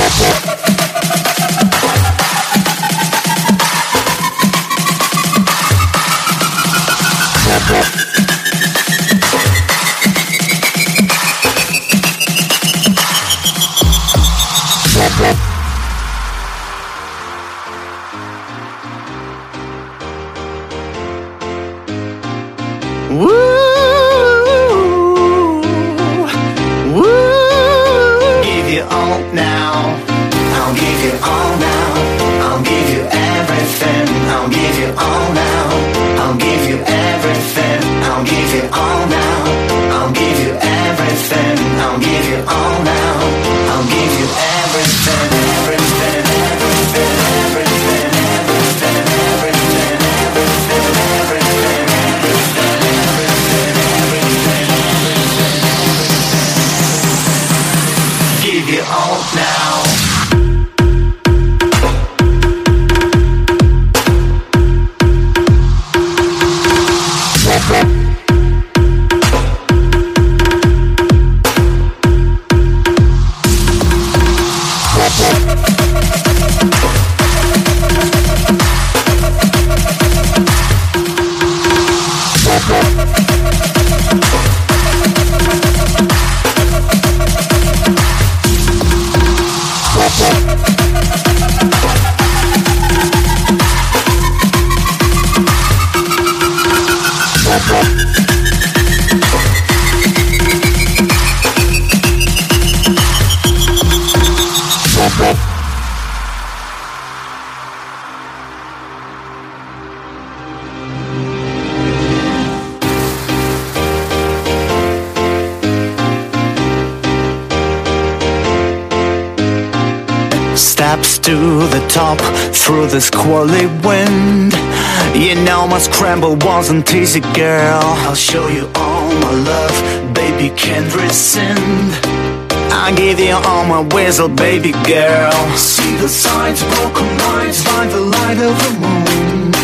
Steps to the top through the squally wind. You know my scramble wasn't easy, girl. I'll show you all my love, baby, can't rescind. I'll give you all my whistle, baby girl. See the signs, broken minds, find the light of the moon.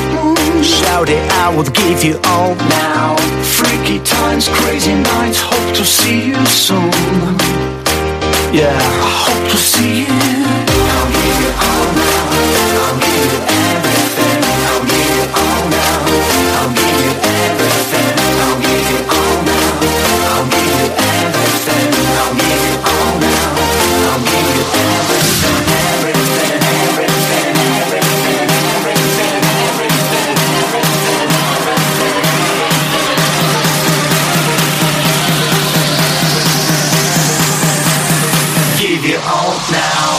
Shout it, I will give you all now. Freaky times, crazy nights, hope to see you soon. Yeah, I hope to see you. I'll give you all now. I'll give you everything. I'll give you all now. I'll give you everything. I'll give you all now. I'll give you everything. I'll give you all now. I'll give you everything. Everything. Everything. Everything. Everything. Everything. Everything. Give you all now.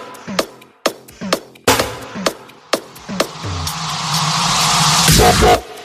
What?